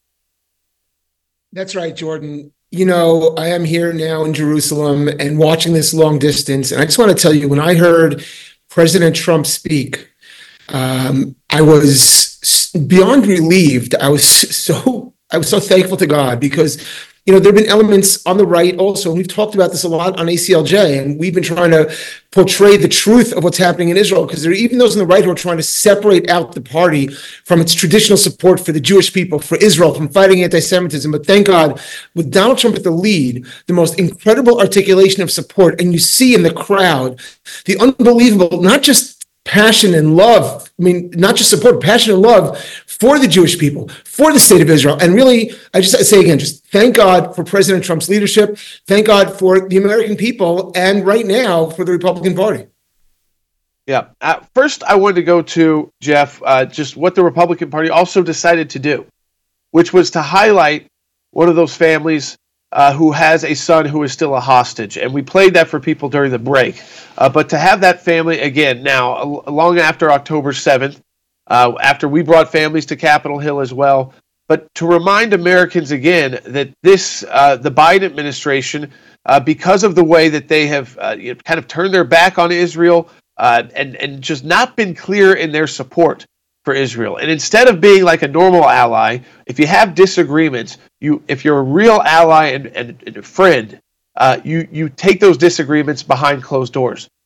That's right, Jordan. You know, I am here now in Jerusalem and watching this long distance. And I just want to tell you, when I heard President Trump speak, um, I was beyond relieved. I was so I was so thankful to God, because you know, there have been elements on the right also, and we've talked about this a lot on A C L J, and we've been trying to portray the truth of what's happening in Israel, because there are even those on the right who are trying to separate out the party from its traditional support for the Jewish people, for Israel, from fighting anti-Semitism. But thank God, with Donald Trump at the lead, the most incredible articulation of support, and you see in the crowd the unbelievable, not just passion and love, I mean, not just support, passion and love for the Jewish people, for the state of Israel. And really, I just say again, just thank God for President Trump's leadership. Thank God for the American people, and right now for the Republican Party. Yeah. Uh, first, I wanted to go to, Jeff, uh, just what the Republican Party also decided to do, which was to highlight one of those families uh, who has a son who is still a hostage. And we played that for people during the break. Uh, but to have that family, again, now, long after October seventh, uh, after we brought families to Capitol Hill as well, but to remind Americans again that this, uh, the Biden administration, uh, because of the way that they have uh, you know, kind of turned their back on Israel uh, and, and just not been clear in their support for Israel. And instead of being like a normal ally, if you have disagreements, you if you're a real ally and, and, and a friend, uh, you, you take those disagreements behind closed doors.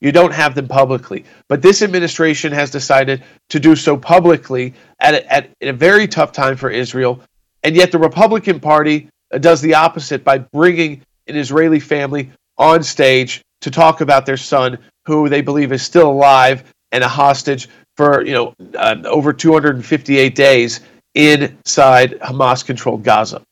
You don't have them publicly. But this administration has decided to do so publicly at a, at a very tough time for Israel. And yet the Republican Party does the opposite by bringing an Israeli family on stage to talk about their son, who they believe is still alive and a hostage for, you know, uh, over two hundred fifty-eight days inside Hamas-controlled Gaza.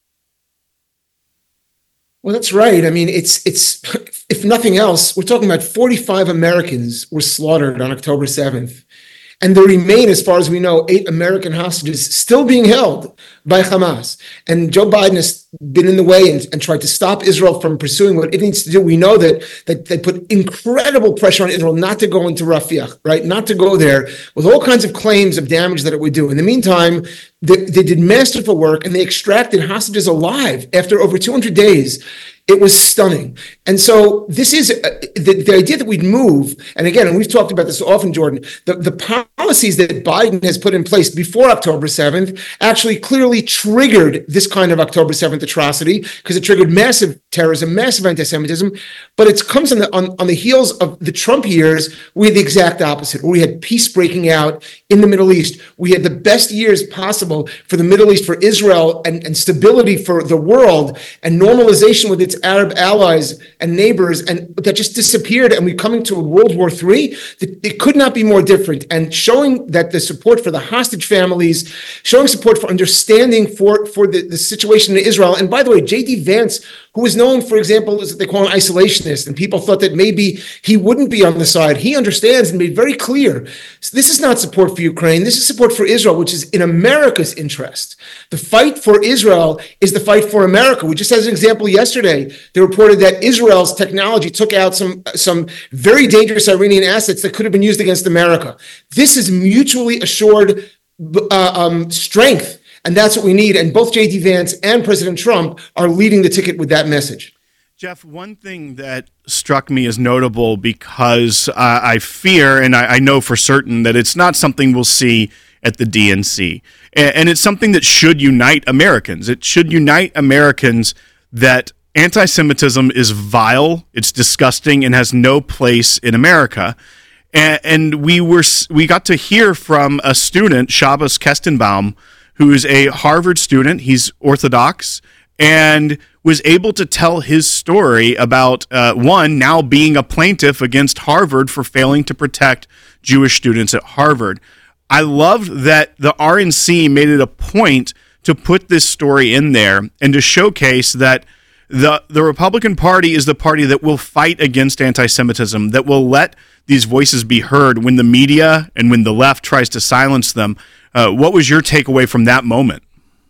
Well, that's right. I mean, it's it's if nothing else, we're talking about forty-five Americans were slaughtered on October seventh. And there remain, as far as we know, eight American hostages still being held by Hamas. And Joe Biden has been in the way and, and tried to stop Israel from pursuing what it needs to do. We know that, that they put incredible pressure on Israel not to go into Rafah, right? Not to go there with all kinds of claims of damage that it would do. In the meantime, they, they did masterful work and they extracted hostages alive after over two hundred days. It was stunning. And so this is uh, the, the idea that we'd move, and again, and we've talked about this often, Jordan, the, the policies that Biden has put in place before October seventh actually clearly triggered this kind of October seventh atrocity because it triggered massive terrorism, massive anti-Semitism, but it comes on the, on, on the heels of the Trump years. We had the exact opposite, where we had peace breaking out in the Middle East. We had the best years possible for the Middle East, for Israel, and, and stability for the world, and normalization with its Arab allies and neighbors, and that just disappeared, and we're coming to a World War Three. It could not be more different. And showing that the support for the hostage families, showing support for understanding for, for the, the situation in Israel. And by the way, J D Vance, who is known, for example, as they call an isolationist, and people thought that maybe he wouldn't be on the side. He understands and made very clear. So this is not support for Ukraine. This is support for Israel, which is in America's interest. The fight for Israel is the fight for America. We just had an example yesterday. They reported that Israel's technology took out some, some very dangerous Iranian assets that could have been used against America. This is mutually assured uh, um, strength. And that's what we need. And both J D Vance and President Trump are leading the ticket with that message. Jeff, one thing that struck me as notable because uh, I fear, and I, I know for certain, that it's not something we'll see at the D N C. And, and it's something that should unite Americans. It should unite Americans that anti-Semitism is vile, it's disgusting, and has no place in America. And, and we were we got to hear from a student, Shabbos Kestenbaum, who is a Harvard student. He's Orthodox and was able to tell his story about, uh, one, now being a plaintiff against Harvard for failing to protect Jewish students at Harvard. I loved that the R N C made it a point to put this story in there and to showcase that the, the Republican Party is the party that will fight against anti-Semitism, that will let these voices be heard when the media and when the left tries to silence them. Uh, what was your takeaway from that moment?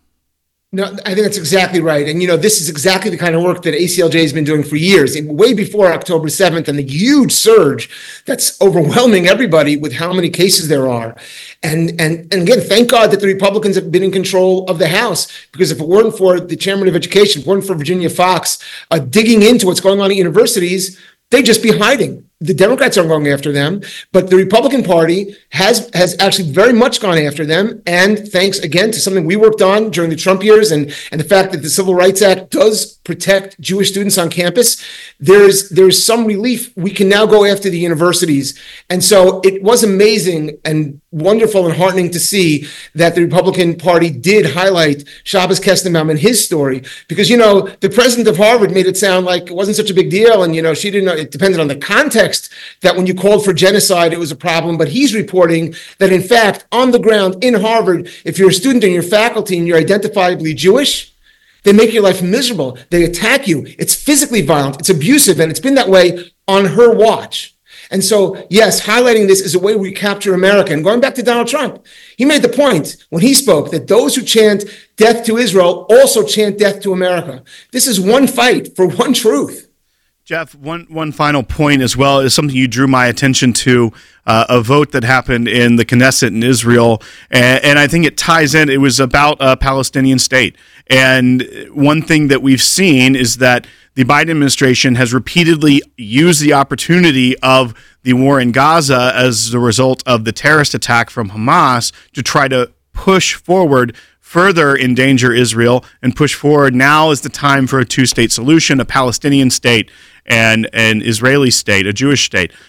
No, I think that's exactly right. And, you know, this is exactly the kind of work that A C L J has been doing for years, and way before October seventh and the huge surge that's overwhelming everybody with how many cases there are. And, and, and again, thank God that the Republicans have been in control of the House, because if it weren't for the chairman of education, if it weren't for Virginia Fox uh, digging into what's going on at universities, they'd just be hiding. The Democrats aren't going after them, but the Republican Party has has actually very much gone after them. And thanks again to something we worked on during the Trump years, and, and the fact that the Civil Rights Act does protect Jewish students on campus, there's there's some relief. We can now go after the universities. And so it was amazing and wonderful and heartening to see that the Republican Party did highlight Shabbos Kestenbaum and his story, because, you know, the president of Harvard made it sound like it wasn't such a big deal. And, you know, she didn't know, it depended on the context, that when you called for genocide, it was a problem. But he's reporting that, in fact, on the ground in Harvard, if you're a student and you're faculty and you're identifiably Jewish, they make your life miserable. They attack you. It's physically violent. It's abusive. And it's been that way on her watch. And so, yes, highlighting this is a way we capture America. And going back to Donald Trump, he made the point when he spoke that those who chant death to Israel also chant death to America. This is one fight for one truth. Jeff, one one final point as well is something you drew my attention to, uh, a vote that happened in the Knesset in Israel, and, and I think it ties in. It was about a Palestinian state, and one thing that we've seen is that the Biden administration has repeatedly used the opportunity of the war in Gaza as the result of the terrorist attack from Hamas to try to push forward, further endanger Israel, and push forward. Now is the time for a two-state solution, a Palestinian state and an Israeli state, a Jewish state.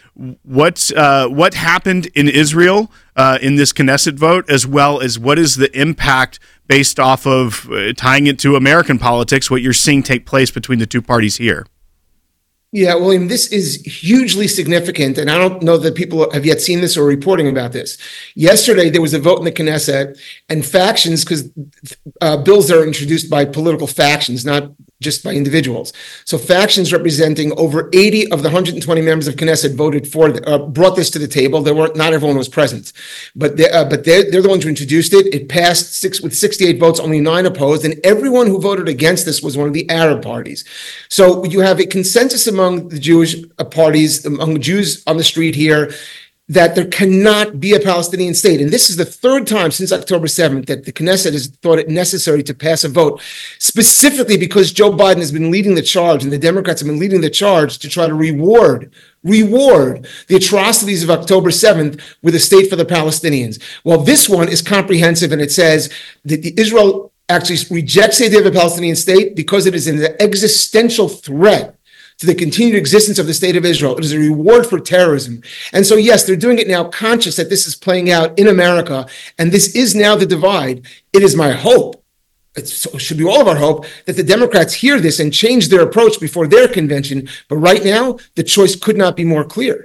What's uh, what happened in Israel uh, in this Knesset vote, as well as what is the impact based off of uh, tying it to American politics, what you're seeing take place between the two parties here? Yeah, William, this is hugely significant, and I don't know that people have yet seen this or reporting about this. Yesterday, there was a vote in the Knesset, and factions, because uh, bills are introduced by political factions, not just by individuals. So factions representing over eighty of the one hundred twenty members of Knesset voted for, the, uh, brought this to the table. There weren't, not everyone was present, but they, uh, but they're, they're the ones who introduced it. It passed six with sixty-eight votes, only nine opposed, and everyone who voted against this was one of the Arab parties. So you have a consensus among the Jewish uh, parties, among Jews on the street here, that there cannot be a Palestinian state. And this is the third time since October seventh that the Knesset has thought it necessary to pass a vote, specifically because Joe Biden has been leading the charge and the Democrats have been leading the charge to try to reward, reward the atrocities of October seventh with a state for the Palestinians. Well, this one is comprehensive, and it says that the Israel actually rejects the idea of a Palestinian state because it is an existential threat to the continued existence of the state of Israel. It is a reward for terrorism. And so, yes, they're doing it now conscious that this is playing out in America, and this is now the divide. It is my hope, it should be all of our hope, that the Democrats hear this and change their approach before their convention. But right now, the choice could not be more clear.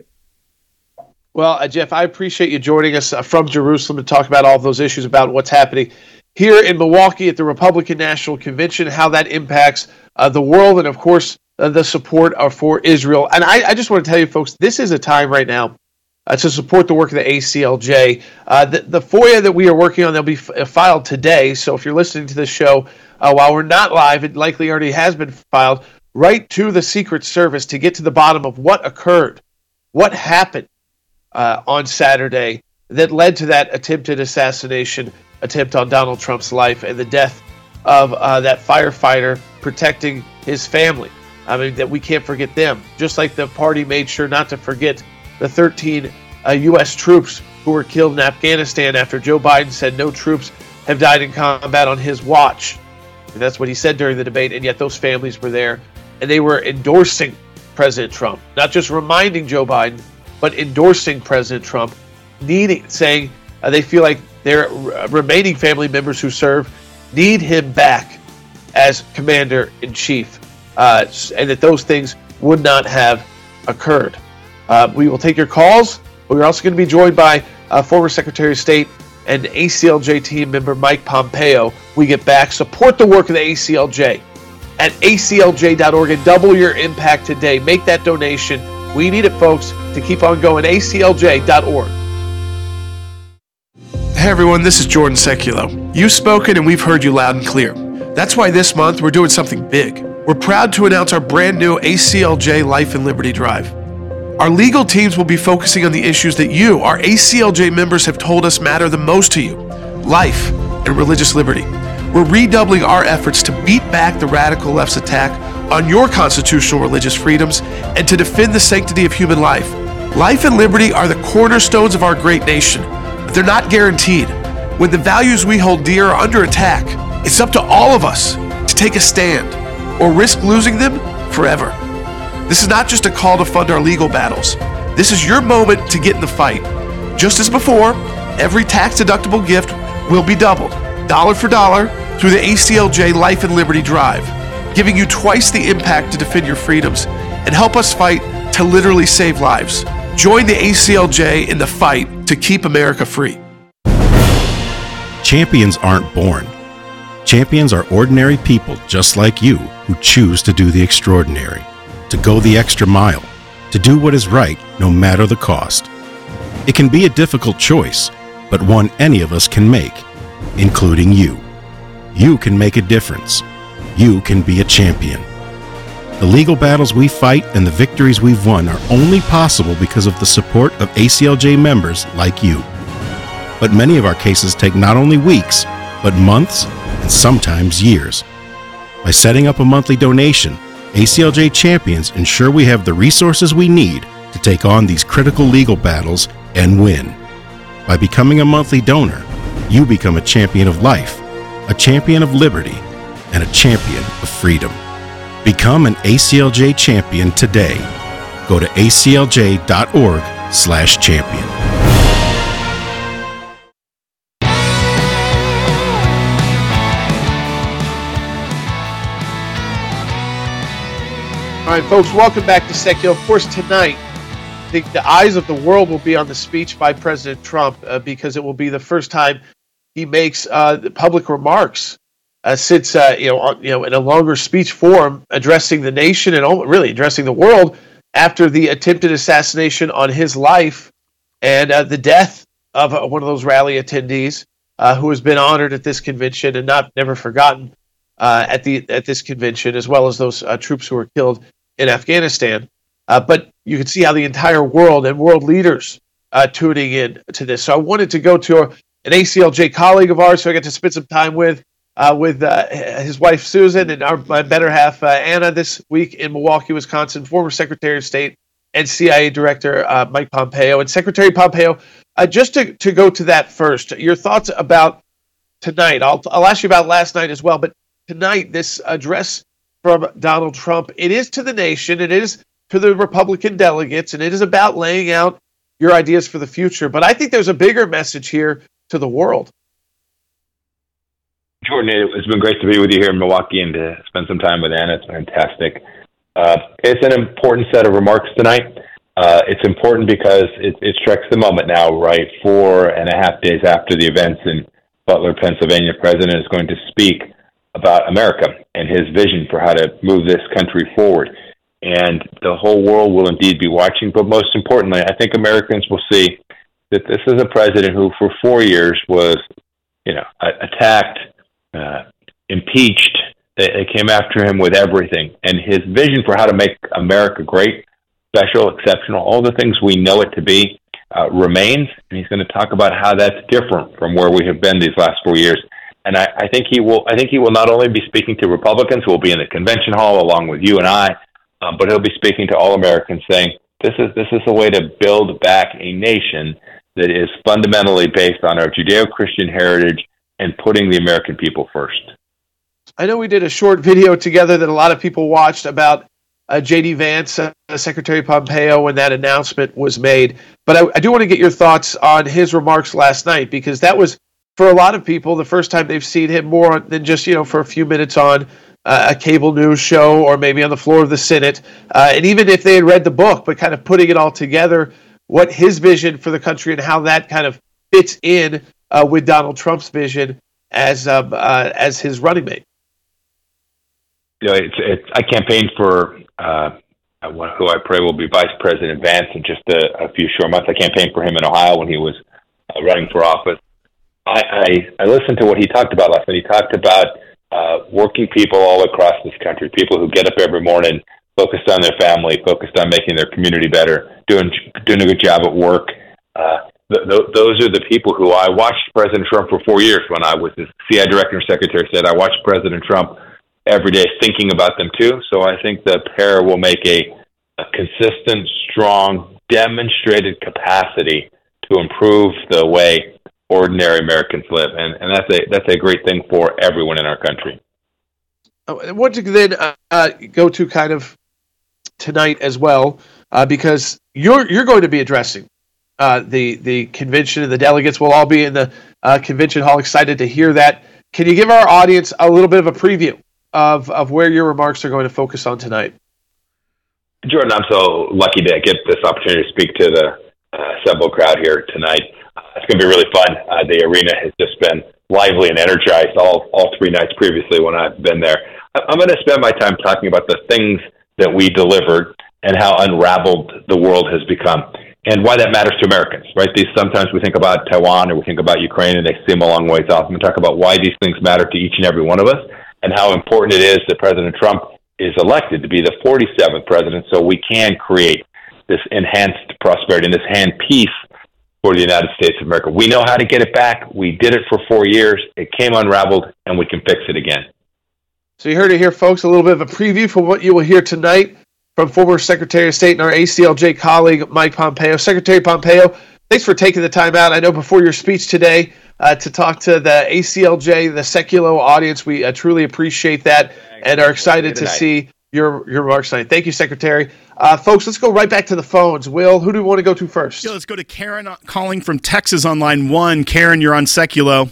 Well, uh, Jeff, I appreciate you joining us uh, from Jerusalem to talk about all of those issues about what's happening here in Milwaukee at the Republican National Convention, how that impacts uh, the world, and of course, Uh, the support uh, for Israel. And I, I just want to tell you, folks, this is a time right now uh, to support the work of the A C L J. Uh, the, the FOIA that we are working on, they'll be f- filed today. So if you're listening to this show uh, while we're not live, it likely already has been filed. Right to the Secret Service to get to the bottom of what occurred, what happened uh, on Saturday that led to that attempted assassination attempt on Donald Trump's life and the death of uh, that firefighter protecting his family. I mean, that we can't forget them. Just like the party made sure not to forget the thirteen uh, U S troops who were killed in Afghanistan after Joe Biden said no troops have died in combat on his watch. And that's what he said during the debate, and yet those families were there, and they were endorsing President Trump. Not just reminding Joe Biden, but endorsing President Trump, needing, saying uh, they feel like their r- remaining family members who serve need him back as commander-in-chief. Uh, and that those things would not have occurred. Uh, we will take your calls. We're also going to be joined by uh, former Secretary of State and A C L J team member Mike Pompeo. We get back. Support the work of the A C L J at A C L J dot org and double your impact today. Make that donation. We need it, folks, to keep on going. A C L J dot org. Hey everyone, this is Jordan Seculo. You've spoken and we've heard you loud and clear. That's why this month we're doing something big. We're proud to announce our brand new A C L J Life and Liberty Drive. Our legal teams will be focusing on the issues that you, our A C L J members, have told us matter the most to you: life and religious liberty. We're redoubling our efforts to beat back the radical left's attack on your constitutional religious freedoms and to defend the sanctity of human life. Life and liberty are the cornerstones of our great nation, but they're not guaranteed. When the values we hold dear are under attack, it's up to all of us to take a stand, or risk losing them forever. This is not just a call to fund our legal battles. This is your moment to get in the fight. Just as before, every tax-deductible gift will be doubled, dollar for dollar, through the A C L J Life and Liberty Drive, giving you twice the impact to defend your freedoms and help us fight to literally save lives. Join the A C L J in the fight to keep America free. Champions aren't born. Champions are ordinary people just like you who choose to do the extraordinary, to go the extra mile, to do what is right no matter the cost. It can be a difficult choice, but one any of us can make, including you. You can make a difference. You can be a champion. The legal battles we fight and the victories we've won are only possible because of the support of A C L J members like you. But many of our cases take not only weeks, but months and sometimes years. By setting up a monthly donation, A C L J champions ensure we have the resources we need to take on these critical legal battles and win. By becoming a monthly donor, you become a champion of life, a champion of liberty, and a champion of freedom. Become an A C L J champion today. Go to A C L J dot org slash champion. All right, folks, welcome back to Secular. Of course, tonight, I think the eyes of the world will be on the speech by President Trump uh, because it will be the first time he makes uh, public remarks uh, since, uh, you know, on, you know, in a longer speech form addressing the nation and really addressing the world after the attempted assassination on his life and uh, the death of uh, one of those rally attendees uh, who has been honored at this convention and not never forgotten uh, at the at this convention, as well as those uh, troops who were killed in Afghanistan. Uh, but you can see how the entire world and world leaders uh, tuning in to this. So I wanted to go to a, an A C L J colleague of ours who I got to spend some time with, uh, with uh, his wife Susan and our my better half uh, Anna this week in Milwaukee, Wisconsin, former Secretary of State and C I A Director uh, Mike Pompeo. And Secretary Pompeo, uh, just to, to go to that first, your thoughts about tonight. I'll, I'll ask you about last night as well, but tonight, this address from Donald Trump, it is to the nation, it is to the Republican delegates, and it is about laying out your ideas for the future. But I think there's a bigger message here to the world. Jordan, it's been great to be with you here in Milwaukee and to spend some time with Anna. It's fantastic. Uh, it's an important set of remarks tonight. Uh, it's important because it, it strikes the moment now, right? Four and a half days after the events in Butler, Pennsylvania, the president is going to speak about America and his vision for how to move this country forward. And the whole world will indeed be watching, but most importantly, I think Americans will see that this is a president who for four years was, you know, attacked, uh, impeached. They, they came after him with everything. And his vision for how to make America great, special, exceptional, all the things we know it to be, uh, remains. And he's going to talk about how that's different from where we have been these last four years. And I, I think he will. I think he will not only be speaking to Republicans who will be in the convention hall along with you and I, um, but he'll be speaking to all Americans, saying this is this is a way to build back a nation that is fundamentally based on our Judeo-Christian heritage and putting the American people first. I know we did a short video together that a lot of people watched about uh, J D Vance, uh, Secretary Pompeo, when that announcement was made. But I, I do want to get your thoughts on his remarks last night, because that was, for a lot of people, the first time they've seen him more than just, you know, for a few minutes on uh, a cable news show or maybe on the floor of the Senate. Uh, and even if they had read the book, but kind of putting it all together, what his vision for the country and how that kind of fits in uh, with Donald Trump's vision as um, uh, as his running mate. You know, it's, it's, I campaigned for uh, who I pray will be Vice President Vance in just a, a few short months. I campaigned for him in Ohio when he was uh, running for office. I, I, I listened to what he talked about last night. He talked about uh, working people all across this country, people who get up every morning, focused on their family, focused on making their community better, doing doing a good job at work. Uh, th- th- those are the people who I watched President Trump for four years when I was his C I Director and Secretary. Said I watched President Trump every day thinking about them too. So I think the pair will make a, a consistent, strong, demonstrated capacity to improve the way ordinary Americans live, and and that's a that's a great thing for everyone in our country. I want to then uh, uh, go to kind of tonight as well, uh, because you're you're going to be addressing uh, the the convention, and the delegates will all be in the uh, convention hall. Excited to hear that. Can you give our audience a little bit of a preview of of where your remarks are going to focus on tonight? Jordan, I'm so lucky to get this opportunity to speak to the uh, assembled crowd here tonight. It's going to be really fun. Uh, the arena has just been lively and energized all, all three nights previously when I've been there. I'm going to spend my time talking about the things that we delivered and how unraveled the world has become and why that matters to Americans, right? These sometimes we think about Taiwan or we think about Ukraine and they seem a long ways off. I'm going to talk about why these things matter to each and every one of us and how important it is that President Trump is elected to be the forty-seventh president so we can create this enhanced prosperity and this enhanced peace for the United States of America. We know how to get it back. We did it for four years. It came unraveled, and we can fix it again. So you heard it here, folks, a little bit of a preview for what you will hear tonight from former Secretary of State and our A C L J colleague, Mike Pompeo. Secretary Pompeo, thanks for taking the time out. I know before your speech today uh, to talk to the A C L J, the Seculo audience, we uh, truly appreciate that and are excited to see your your remarks tonight. Thank you, Secretary. Uh, folks, let's go right back to the phones. Will, who do we want to go to first? Yeah, let's go to Karen calling from Texas on line one. Karen, you're on Seculo.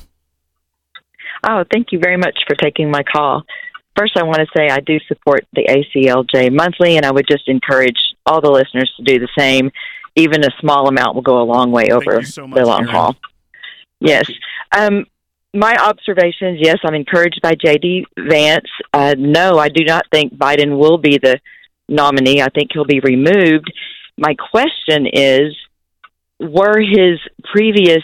Oh, thank you very much for taking my call. First, I want to say I do support the A C L J monthly, and I would just encourage all the listeners to do the same. Even a small amount will go a long way over so much, the long Karen. haul. Yes. Um, my observations, yes, I'm encouraged by J D. Vance. Uh, no, I do not think Biden will be the nominee. I think he'll be removed. My question is, were his previous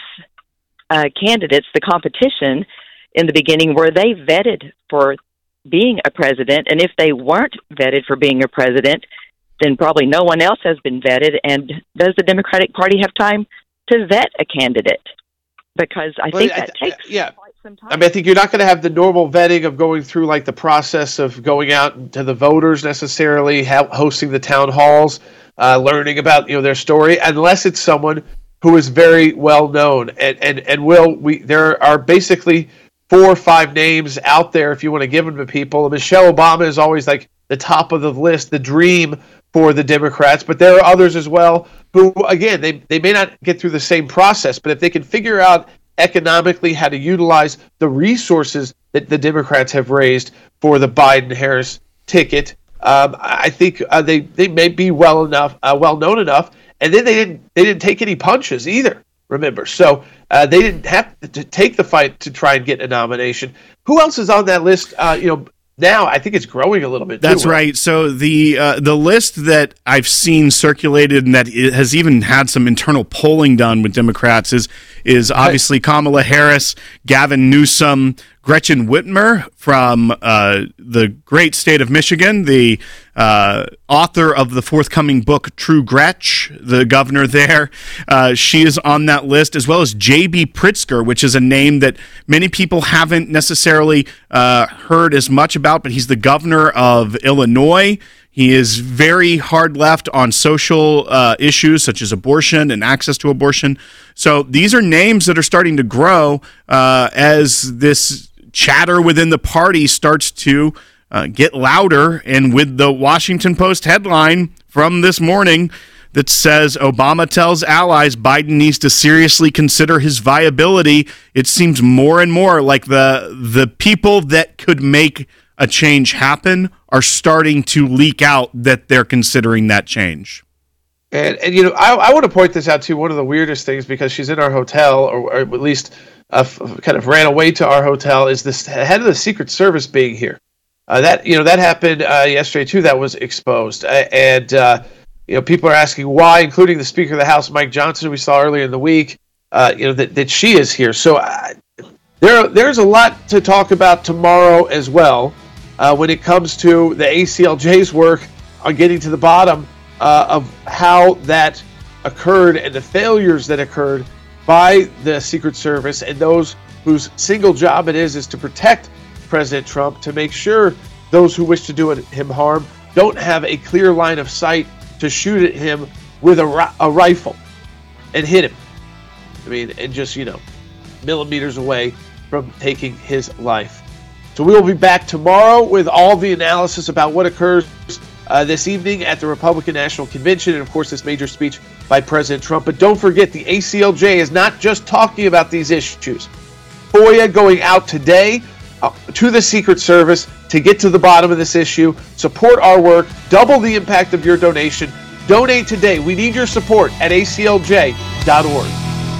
uh, candidates, the competition in the beginning, were they vetted for being a president? And if they weren't vetted for being a president, then probably no one else has been vetted. And does the Democratic Party have time to vet a candidate? Because I Well, think I that th- takes yeah. quite some time. I mean, I think you're not going to have the normal vetting of going through like the process of going out to the voters necessarily, ha- hosting the town halls, uh, learning about you know their story, unless it's someone who is very well known. And and and will we? There are basically four or five names out there if you want to give them to people. Michelle Obama is always like the top of the list, the dream for the Democrats, but there are others as well who, again, they, they may not get through the same process, but if they can figure out economically how to utilize the resources that the Democrats have raised for the Biden-Harris ticket, um, I think uh, they, they may be well enough, uh, well known enough, and then they didn't they didn't take any punches either. Remember, so uh, they didn't have to take the fight to try and get a nomination. Who else is on that list? Uh, you know. Now I think it's growing a little bit. That's too, right. So the uh, the list that I've seen circulated and that it has even had some internal polling done with Democrats is is obviously right. Kamala Harris, Gavin Newsom, Gretchen Whitmer from uh, the great state of Michigan, the uh, author of the forthcoming book True Gretch, the governor there. Uh, she is on that list, as well as J B. Pritzker, which is a name that many people haven't necessarily uh, heard as much about, but he's the governor of Illinois. He is very hard left on social uh, issues such as abortion and access to abortion. So these are names that are starting to grow uh, as this chatter within the party starts to uh, get louder. And with the Washington Post headline from this morning that says Obama tells allies Biden needs to seriously consider his viability, it seems more and more like the the people that could make a change happen are starting to leak out that they're considering that change. And, and you know, I, I want to point this out too. One of the weirdest things, because she's in our hotel, or, or at least uh, f- kind of ran away to our hotel, is this head of the Secret Service being here. Uh, that you know that happened uh, yesterday too. That was exposed, uh, and uh, you know people are asking why, including the Speaker of the House, Mike Johnson, we saw earlier in the week. Uh, you know that, that she is here. So uh, there there's a lot to talk about tomorrow as well. Uh, when it comes to the A C L J's work on getting to the bottom uh, of how that occurred and the failures that occurred by the Secret Service and those whose single job it is is to protect President Trump, to make sure those who wish to do him harm don't have a clear line of sight to shoot at him with a, ri- a rifle and hit him. I mean, and just, you know, millimeters away from taking his life. So we will be back tomorrow with all the analysis about what occurs uh, this evening at the Republican National Convention and, of course, this major speech by President Trump. But don't forget, the A C L J is not just talking about these issues. FOIA going out today uh, to the Secret Service to get to the bottom of this issue. Support our work. Double the impact of your donation. Donate today. We need your support at A C L J dot org.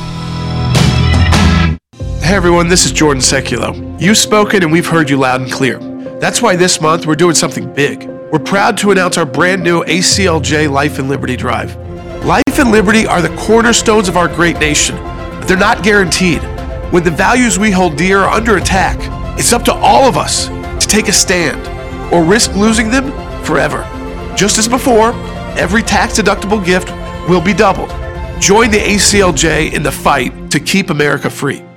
Hey everyone, this is Jordan Seculo. You've spoken and we've heard you loud and clear. That's why this month we're doing something big. We're proud to announce our brand new A C L J Life and Liberty Drive. Life and liberty are the cornerstones of our great nation, but they're not guaranteed. When the values we hold dear are under attack, it's up to all of us to take a stand or risk losing them forever. Just as before, every tax-deductible gift will be doubled. Join the A C L J in the fight to keep America free.